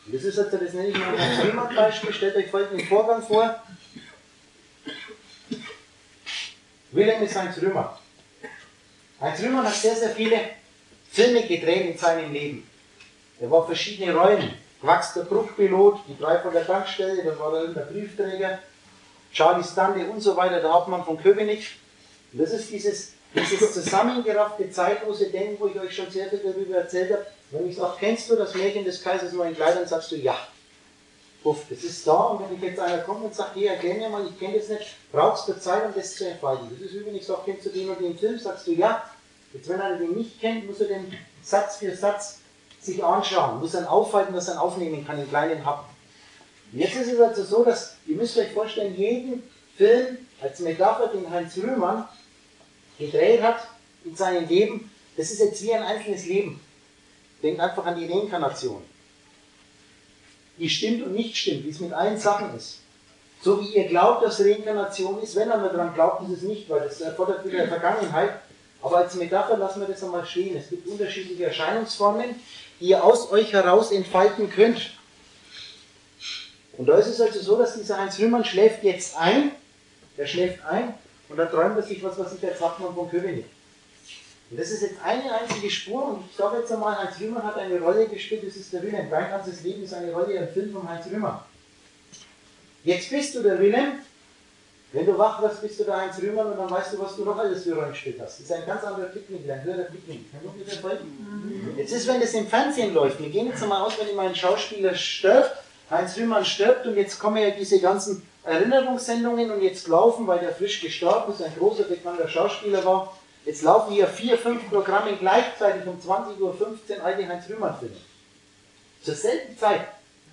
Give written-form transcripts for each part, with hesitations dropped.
Und das ist jetzt, das nenne ich mal ein Riemann-Beispiel. Stellt euch folgenden Vorgang vor. Wilhelm ist Heinz Rühmann. Heinz Rühmann hat sehr, sehr viele Filme gedreht in seinem Leben. Er war verschiedene Rollen. Quacks der Bruchpilot, die 3 von der Tankstelle, dann war er irgendein Briefträger, Charlie Stande und so weiter, der Hauptmann von Köpenick. Und das ist dieses zusammengeraffte, zeitlose Denken, wo ich euch schon sehr viel darüber erzählt habe. Wenn ich sage, kennst du das Märchen des Kaisers neuen Kleider, dann sagst du ja. Puff, das ist da, und wenn ich jetzt einer kommt und sagt, hey, erklär mir mal, ich kenne das nicht, brauchst du Zeit, um das zu entfalten. Das ist übrigens, ich sage, kennst du den und den Film, sagst du ja. Jetzt, wenn einer den nicht kennt, muss er den Satz für Satz sich anschauen, muss dann aufhalten, dass er aufnehmen kann in kleinen Happen. Und jetzt ist es also so, dass, ihr müsst euch vorstellen, jeden Film als Metapher, den Heinz Rühmann gedreht hat in seinem Leben, das ist jetzt wie ein einzelnes Leben. Denkt einfach an die Reinkarnation. Die stimmt und nicht stimmt, wie es mit allen Sachen ist. So wie ihr glaubt, dass Reinkarnation ist, wenn man daran glaubt, ist es nicht, weil das erfordert wieder Vergangenheit. Aber als Metapher lassen wir das einmal stehen. Es gibt unterschiedliche Erscheinungsformen, die ihr aus euch heraus entfalten könnt. Und da ist es also so, dass dieser Heinz Rühmann schläft jetzt ein, er schläft ein und dann träumt er sich was ich als Hauptmann von Köpenick. Und das ist jetzt eine einzige Spur, und ich sage jetzt einmal, Heinz Rühmann hat eine Rolle gespielt, das ist der Wilhelm. Dein ganzes Leben ist eine Rolle im Film von Heinz Rühmann. Jetzt bist du der Wilhelm, wenn du wach wirst, bist du der Heinz Rühmann, und dann weißt du, was du noch alles für Rollen gespielt hast. Das ist ein ganz anderer Blickwinkel, ein höherer Blickwinkel. Kann man mir folgen? Jetzt ist, wenn das im Fernsehen läuft, wir gehen jetzt einmal aus, wenn immer ein Schauspieler stirbt, Heinz Rühmann stirbt, und jetzt kommen ja diese ganzen Erinnerungssendungen und jetzt laufen, weil der frisch gestorben ist, ein großer bekannter Schauspieler war, jetzt laufen hier 4, 5 Programme gleichzeitig um 20:15 Uhr alte Heinz Rühmann-Filme. Zur selben Zeit.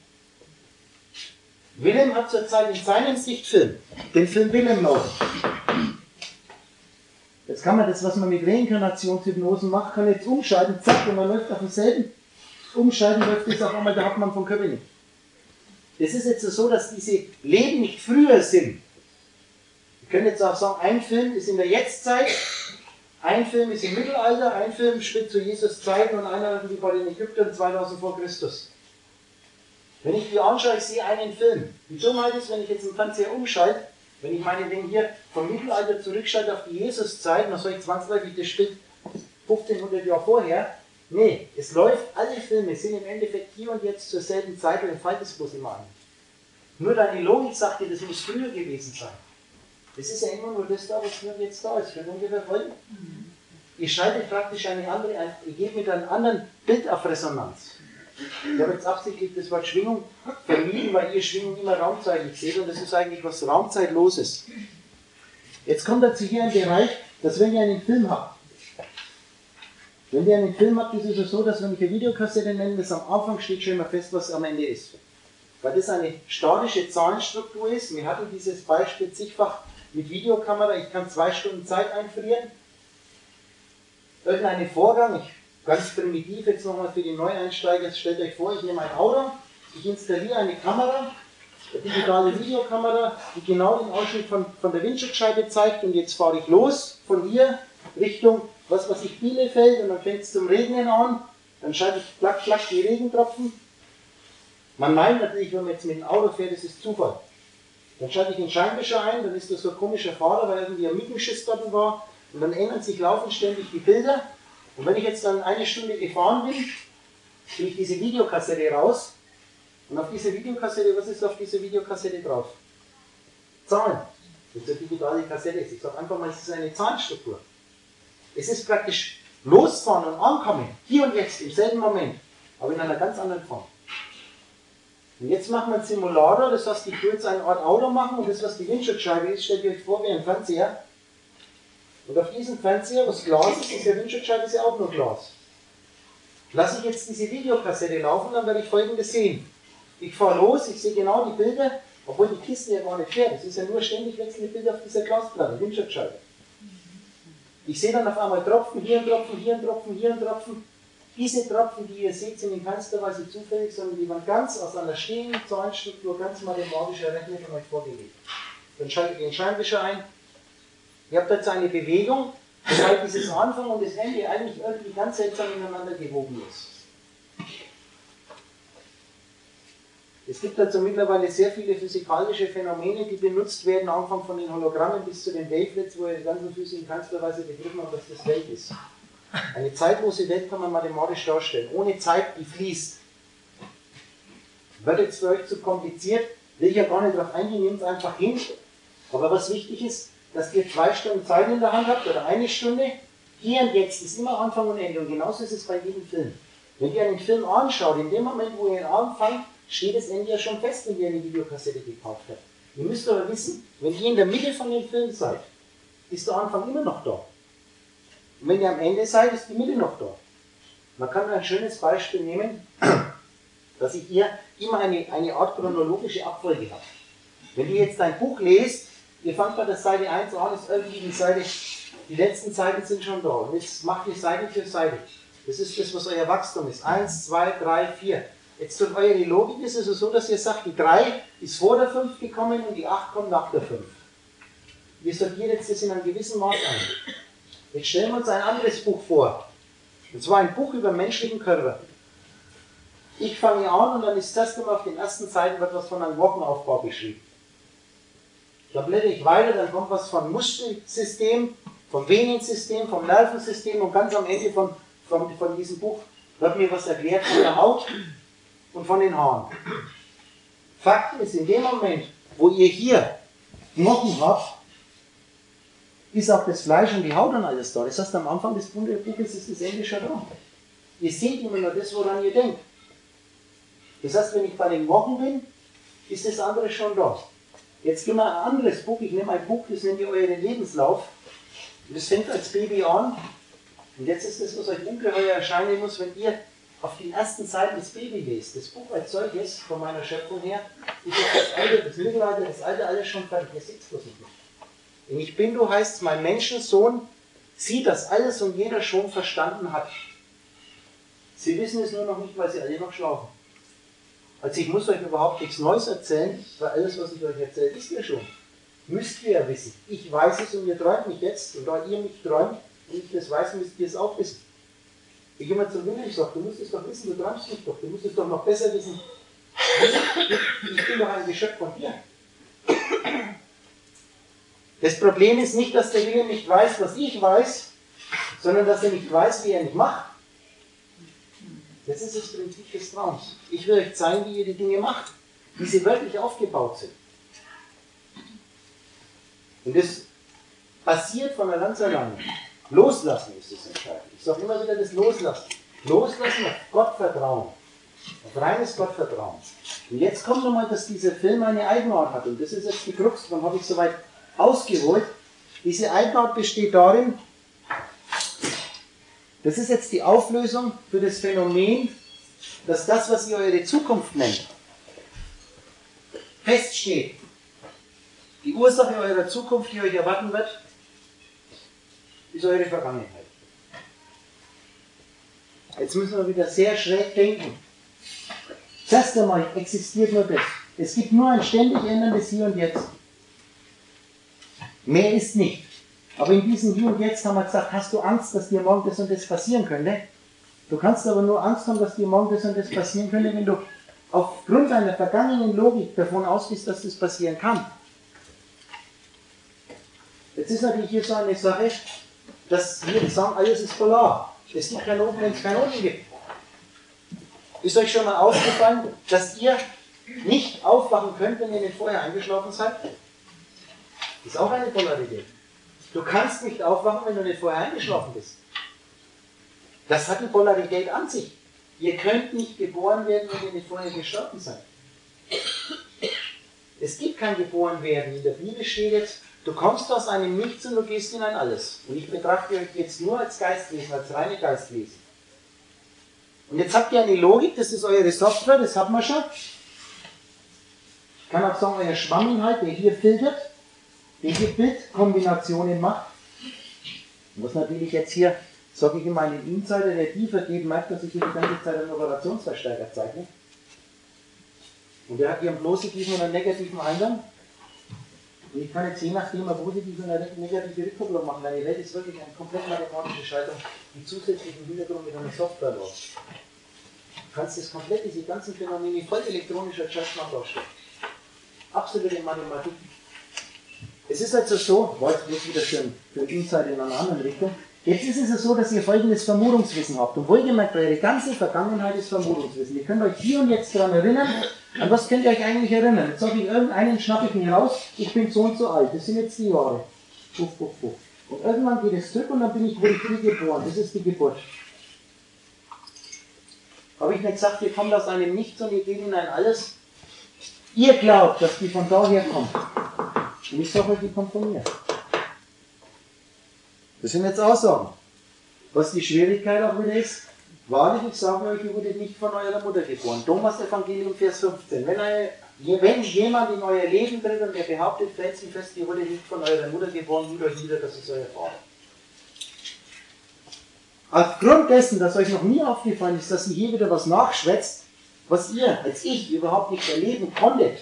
Wilhelm hat zurzeit in seinem Sichtfilm den Film Wilhelm laufen. Jetzt kann man das, was man mit Reinkarnationshypnosen macht, kann jetzt umschalten, zack, und man läuft auf demselben Umschalten, läuft jetzt auf einmal der Hauptmann von Köpenick. Es ist jetzt so, dass diese Leben nicht früher sind. Wir können jetzt auch sagen, ein Film ist in der Jetztzeit, ein Film ist im Mittelalter, ein Film spielt zu Jesus Zeiten und einer wie bei den Ägyptern 2000 vor Christus. Wenn ich die anschaue, ich sehe einen Film. Die Dummheit ist, wenn ich jetzt im Fernseher umschalte, wenn ich meinetwegen hier vom Mittelalter zurückschalte auf die Jesus-Zeit, dann soll ich zwangsläufig, das spielt 1500 Jahre vorher. Nee, es läuft, alle Filme sind im Endeffekt hier und jetzt zur selben Zeit, und entfaltet es bloß immer an. Nur deine Logik sagt dir, das muss früher gewesen sein. Das ist ja immer nur das da, was jetzt da ist. Könnt ihr ungefähr folgen? Ihr schaltet praktisch eine andere, ihr geht mit einem anderen Bild auf Resonanz. Ich habe jetzt absichtlich das Wort Schwingung vermieden, weil ihr Schwingung immer raumzeitlich seht, und das ist eigentlich was Raumzeitloses. Jetzt kommt dazu hier ein Bereich, dass wenn ihr einen Film habt, ist es ja so, dass wenn ich eine Videokassette nenne, das am Anfang steht schon immer fest, was am Ende ist. Weil das eine statische Zahlenstruktur ist. Wir hatten dieses Beispiel zigfach mit Videokamera, ich kann 2 Stunden Zeit einfrieren. Irgendeinen Vorgang, ganz primitiv jetzt nochmal für die Neueinsteiger, stellt euch vor, ich nehme ein Auto, ich installiere eine Kamera, eine digitale Videokamera, die genau den Ausschnitt von der Windschutzscheibe zeigt, und jetzt fahre ich los von hier Richtung, was weiß ich, Bielefeld, und dann fängt es zum Regnen an, dann schalte ich plack, plack die Regentropfen. Man meint natürlich, wenn man jetzt mit dem Auto fährt, das ist Zufall. Dann schalte ich den Scheinwischer ein, dann ist das so ein komischer Fahrer, weil irgendwie ein Mietenschiss dort war, und dann ändern sich laufend ständig die Bilder. Und wenn ich jetzt dann 1 Stunde gefahren bin, ziehe ich diese Videokassette raus, und auf diese Videokassette, was ist auf dieser Videokassette drauf? Zahlen. Das ist eine digitale Kassette. Ich sage einfach mal, es ist eine Zahlenstruktur. Es ist praktisch losfahren und ankommen, hier und jetzt, im selben Moment, aber in einer ganz anderen Form. Und jetzt machen wir einen Simulator, das heißt, ich will jetzt eine Art Auto machen, und das, was die Windschutzscheibe ist, stellt ihr euch vor wie ein Fernseher. Und auf diesem Fernseher, was Glas ist, ist ja Windschutzscheibe, ist ja auch nur Glas. Lasse ich jetzt diese Videokassette laufen, dann werde ich Folgendes sehen. Ich fahre los, ich sehe genau die Bilder, obwohl die Kiste ja gar nicht fährt. Es ist ja nur ständig wechselnde Bilder auf dieser Glasplatte, Windschutzscheibe. Ich sehe dann auf einmal Tropfen, hier ein Tropfen, hier ein Tropfen, hier ein Tropfen. Diese Tropfen, die ihr seht, sind in keinster Weise zufällig, sondern die waren ganz aus einer stehenden Zahlenstruktur, ganz mathematisch errechnet und euch vorgelegt. Dann schaltet ihr den Scheinwischer ein. Ihr habt jetzt eine Bewegung, wobei dieses Anfang und das Ende eigentlich irgendwie ganz seltsam ineinander gewoben ist. Es gibt also mittlerweile sehr viele physikalische Phänomene, die benutzt werden, angefangen von den Hologrammen bis zu den Wavelets, wo die ganzen Physik in keinster Weise begriffen haben, dass das Welt ist. Eine zeitlose Welt kann man mathematisch darstellen, ohne Zeit, die fließt. Wird jetzt für euch zu kompliziert, will ich ja gar nicht drauf eingehen, nehmt es einfach hin. Aber was wichtig ist, dass ihr 2 Stunden Zeit in der Hand habt oder 1 Stunde. Hier und jetzt ist immer Anfang und Ende und genauso ist es bei jedem Film. Wenn ihr einen Film anschaut, in dem Moment, wo ihr ihn anfangt, steht das Ende ja schon fest, wenn ihr eine Videokassette gekauft habt. Ihr müsst aber wissen, wenn ihr in der Mitte von dem Film seid, ist der Anfang immer noch da. Und wenn ihr am Ende seid, ist die Mitte noch da. Man kann ein schönes Beispiel nehmen, dass ich hier immer eine Art chronologische Abfolge habe. Wenn ihr jetzt ein Buch lest, ihr fangt bei der Seite 1 an, ist irgendwie die Seite, die letzten Seiten sind schon da. Und jetzt macht ihr Seite für Seite. Das ist das, was euer Wachstum ist. 1, 2, 3, 4. Jetzt durch eure Logik ist es so, dass ihr sagt, die 3 ist vor der 5 gekommen und die 8 kommt nach der 5. Wir sortieren jetzt das in einem gewissen Maß ein. Jetzt stellen wir uns ein anderes Buch vor. Und zwar ein Buch über menschlichen Körper. Ich fange an und dann ist das immer auf den ersten Seiten wird was von einem Wochenaufbau beschrieben. Da blätter ich weiter, dann kommt was vom Muskelsystem, vom Venensystem, vom Nervensystem und ganz am Ende von diesem Buch wird mir was erklärt von der Haut und von den Haaren. Fakt ist, in dem Moment, wo ihr hier Knochen habt, ist auch das Fleisch und die Haut und alles da. Das heißt, am Anfang des Buches ist das Ende schon da. Ihr seht immer nur das, woran ihr denkt. Das heißt, wenn ich bei den Knochen bin, ist das andere schon da. Jetzt gehen wir ein anderes Buch. Ich nehme ein Buch, das nennt ihr euren Lebenslauf. Und das fängt als Baby an. Und jetzt ist das, was euch ungeheuer erscheinen muss, wenn ihr auf den ersten Seiten das Baby lest. Das Buch als solches, von meiner Schöpfung her, ist das Alte, das Mittelalter, das Alte, alles schon fertig. Ihr seht es bloß nicht. Wenn ich bin, du heißt, mein Menschensohn sieht, dass alles und jeder schon verstanden hat. Sie wissen es nur noch nicht, weil sie alle noch schlafen. Also ich muss euch überhaupt nichts Neues erzählen, weil alles, was ich euch erzähle, wisst ihr schon. Müsst ihr ja wissen. Ich weiß es und ihr träumt mich jetzt. Und da ihr mich träumt und ich das weiß, müsst ihr es auch wissen. Ich gehe mal zum Willen, ich sage, du musst es doch wissen, du träumst mich doch. Du musst es doch noch besser wissen. Ich bin doch ein Geschöpf von dir. Das Problem ist nicht, dass der Wille nicht weiß, was ich weiß, sondern dass er nicht weiß, wie er mich macht. Das ist das Prinzip des Traums. Ich will euch zeigen, wie ihr die Dinge macht, wie sie wirklich aufgebaut sind. Und das passiert von ganz alleine. Loslassen ist das Entscheidende. Ich sage immer wieder das Loslassen. Loslassen auf Gottvertrauen. Auf reines Gottvertrauen. Und jetzt kommt nochmal, dass dieser Film eine Eigenart hat. Und das ist jetzt die Krux, dann habe ich soweit ausgeholt. Diese Eigenart besteht darin, das ist jetzt die Auflösung für das Phänomen, dass das, was ihr eure Zukunft nennt, feststeht. Die Ursache eurer Zukunft, die euch erwarten wird, ist eure Vergangenheit. Jetzt müssen wir wieder sehr schräg denken. Zuerst einmal existiert nur das. Es gibt nur ein ständig änderndes Hier und Jetzt. Mehr ist nicht. Aber in diesem Hier und Jetzt haben wir gesagt, hast du Angst, dass dir morgen das und das passieren könnte? Du kannst aber nur Angst haben, dass dir morgen das und das passieren könnte, wenn du aufgrund deiner vergangenen Logik davon ausgehst, dass das passieren kann. Jetzt ist natürlich hier so eine Sache, dass wir sagen, alles ist polar. Es gibt keinen Oben, wenn es keinen Unten gibt. Ist euch schon mal aufgefallen, dass ihr nicht aufwachen könnt, wenn ihr nicht vorher eingeschlafen seid? Das ist auch eine Polarität. Du kannst nicht aufwachen, wenn du nicht vorher eingeschlafen bist. Das hat die Polarität an sich. Ihr könnt nicht geboren werden, wenn ihr nicht vorher gestorben seid. Es gibt kein Geborenwerden. In der Bibel steht jetzt, du kommst aus einem Nichts und du gehst in ein Alles. Und ich betrachte euch jetzt nur als Geistwesen, als reine Geistwesen. Und jetzt habt ihr eine Logik, das ist eure Software, das hat man schon. Ich kann auch sagen, euer Schwamminhalt, der hier filtert, der hier Bildkombinationen macht. Ich muss natürlich jetzt hier, sage ich immer, einen Insider, der tiefer geht, merkt, dass ich hier die ganze Zeit einen Operationsverstärker zeichne. Und der hat hier einen positiven und einen negativen Eingang. Und ich kann jetzt je nachdem eine positive und eine negative Rückkopplung machen. Meine Welt ist wirklich eine komplett mathematische Schaltung, die zusätzlich im Hintergrund mit einer Software läuft. kannst das komplett, diese ganzen Phänomene voll elektronischer Judgment darstellen. Absolute Mathematik. Es ist also so, war jetzt bloß wieder für einen Insight in einer anderen Richtung, jetzt ist es so, dass ihr folgendes Vermutungswissen habt. Und wohlgemerkt, eure ganze Vergangenheit ist Vermutungswissen. Ihr könnt euch hier und jetzt daran erinnern, an was könnt ihr euch eigentlich erinnern? Jetzt sage ich irgendeinen, schnappe ich mir raus, ich bin so und so alt, das sind jetzt die Jahre. Puff, puff, puff. Und irgendwann geht es zurück und dann wurde ich hier geboren, das ist die Geburt. Habe ich nicht gesagt, ihr kommt aus einem Nichts und ihr geht in ein Alles? Ihr glaubt, dass die von daher kommt. Und ich sage euch, die kommt von mir. Das sind jetzt Aussagen. Was die Schwierigkeit auch wieder ist, wahrlich, ich sage euch, ihr wurdet nicht von eurer Mutter geboren. Thomas Evangelium, Vers 15. Wenn jemand in euer Leben tritt und der behauptet felsenfest, ihr wurdet nicht von eurer Mutter geboren, tut euch nieder, das ist euer Vater. Aufgrund dessen, dass euch noch nie aufgefallen ist, dass ihr hier wieder was nachschwätzt, was ihr als ich überhaupt nicht erleben konntet.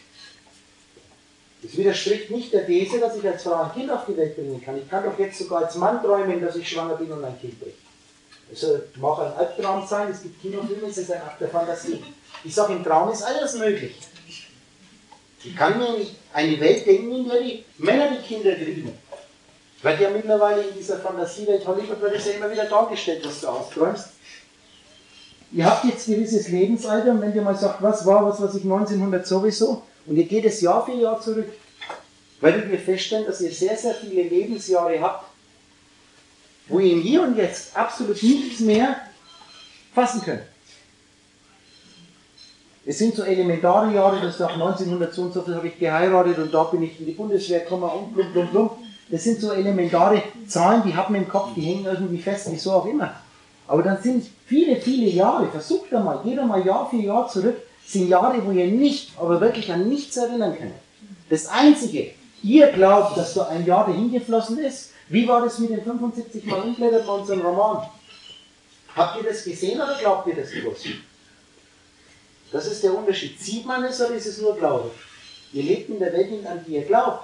Das widerspricht nicht der These, dass ich als Frau ein Kind auf die Welt bringen kann. Ich kann doch jetzt sogar als Mann träumen, dass ich schwanger bin und ein Kind bringe. Es mag ein Albtraum sein, es gibt Kinofilme, es ist ein Akt der Fantasie. Ich sage, im Traum ist alles möglich. Ich kann mir eine Welt denken, in der die Männer die Kinder kriegen. Wird ja mittlerweile in dieser Fantasiewelt Hollywood wird es ja immer wieder dargestellt, was du austräumst. Ihr habt jetzt gewisses Lebensalter und wenn ihr mal sagt, was war, was weiß ich, 1900 sowieso, und ihr geht es Jahr für Jahr zurück, werdet ihr feststellen, dass ihr sehr, sehr viele Lebensjahre habt, wo ihr im Hier und Jetzt absolut nichts mehr fassen könnt. Es sind so elementare Jahre, dass nach 1900 so und so viel habe ich geheiratet und da bin ich in die Bundeswehr gekommen und blum, blum, blum. Das sind so elementare Zahlen, die hat man im Kopf, die hängen irgendwie fest, wieso auch immer. Aber dann sind viele, viele Jahre, versucht einmal, geht einmal Jahr für Jahr zurück, sind Jahre, wo ihr nicht, aber wirklich an nichts erinnern könnt. Das Einzige, ihr glaubt, dass da ein Jahr dahin geflossen ist. Wie war das mit den 75 Mal umblättert bei unserem Roman? Habt ihr das gesehen oder glaubt ihr das bloß? Das ist der Unterschied. Sieht man es oder ist es nur Glaube? Ihr lebt in der Welt, an die ihr glaubt.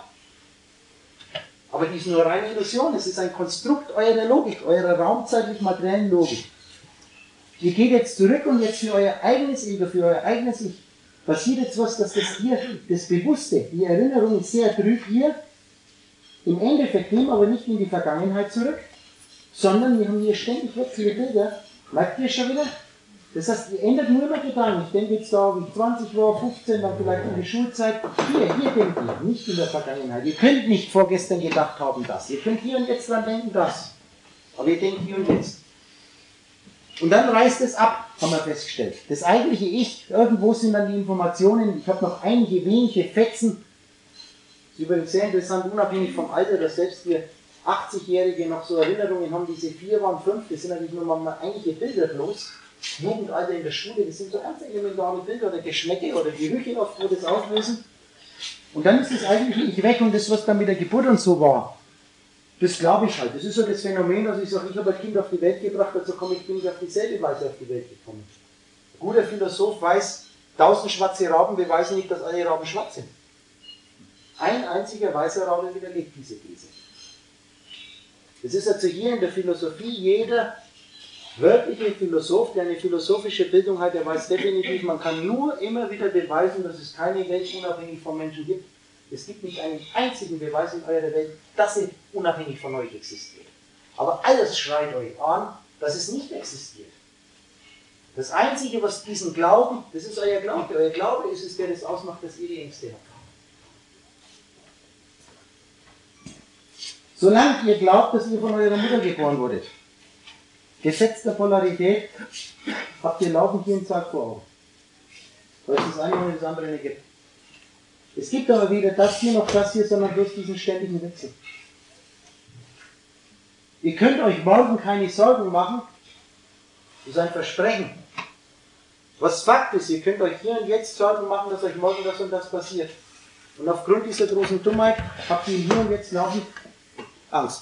Aber die ist nur reine Illusion. Es ist ein Konstrukt eurer Logik, eurer raumzeitlich-materiellen Logik. Ihr geht jetzt zurück und jetzt für euer eigenes Ego, für euer eigenes Ich, passiert jetzt was, dass das hier, das Bewusste, die Erinnerung ist sehr trüb hier, im Endeffekt nehmen aber nicht in die Vergangenheit zurück, sondern wir haben hier ständig wechselnde Bilder. Merkt ihr schon wieder? Das heißt, ihr ändert nur immer Gedanken. Ich denke jetzt da, wie ich 20 war, 15, dann vielleicht in die Schulzeit. Hier denkt ihr, nicht in der Vergangenheit. Ihr könnt nicht vorgestern gedacht haben, das. Ihr könnt hier und jetzt dran denken, das. Aber ihr denkt hier und jetzt. Und dann reißt es ab, haben wir festgestellt. Das eigentliche Ich, irgendwo sind dann die Informationen. Ich habe noch einige wenige Fetzen. Das ist übrigens sehr interessant, unabhängig vom Alter, dass selbst wir 80-Jährige noch so Erinnerungen haben, diese 4 waren 5, das sind natürlich nur mal einige Bilder bloß. Jugendalter in der Schule, das sind so ganz elementare Bilder oder Geschmäcke oder Gerüche oft, wo das auslösen. Und dann ist das eigentliche Ich weg und das, was dann mit der Geburt und so war, das glaube ich halt. Das ist so das Phänomen, dass ich sage, ich habe ein Kind auf die Welt gebracht, also bin ich auf dieselbe Weise auf die Welt gekommen. Ein guter Philosoph weiß, 1000 schwarze Raupen beweisen nicht, dass alle Raupen schwarz sind. Ein einziger weißer Raube widerlegt diese These. Das ist also hier in der Philosophie, jeder wirkliche Philosoph, der eine philosophische Bildung hat, der weiß definitiv, man kann nur immer wieder beweisen, dass es keine Welt unabhängig von Menschen gibt. Es gibt nicht einen einzigen Beweis in eurer Welt, dass sie unabhängig von euch existiert. Aber alles schreit euch an, dass es nicht existiert. Das Einzige, was diesen Glauben, das ist euer Glaube. Euer Glaube ist es, der das ausmacht, dass ihr die Ängste habt. Solange ihr glaubt, dass ihr von eurer Mutter geboren wurdet, Gesetz der Polarität, habt ihr laufend jeden Tag vor Augen. Weil es das eine und das andere nicht gibt. Es gibt aber weder das hier noch das hier, sondern bloß diesen ständigen Wechsel. Ihr könnt euch morgen keine Sorgen machen, das ist ein Versprechen. Was Fakt ist, ihr könnt euch hier und jetzt Sorgen machen, dass euch morgen das und das passiert. Und aufgrund dieser großen Dummheit habt ihr hier und jetzt laufend Angst.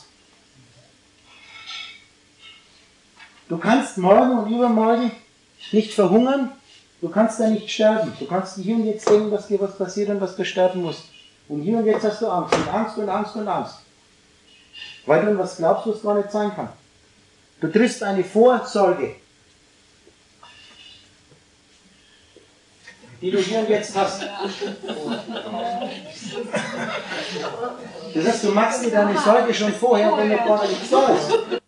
Du kannst morgen und übermorgen nicht verhungern, du kannst da nicht sterben. Du kannst hier und jetzt denken, dass dir was passiert und dass du sterben musst. Und hier und jetzt hast du Angst und Angst und Angst und Angst. Weil du an was glaubst, was gar nicht sein kann. Du triffst eine Vorsorge. die du hier und jetzt hast. Das heißt, du machst dir deine Sorge schon vorher, wenn noch gar nichts da ist.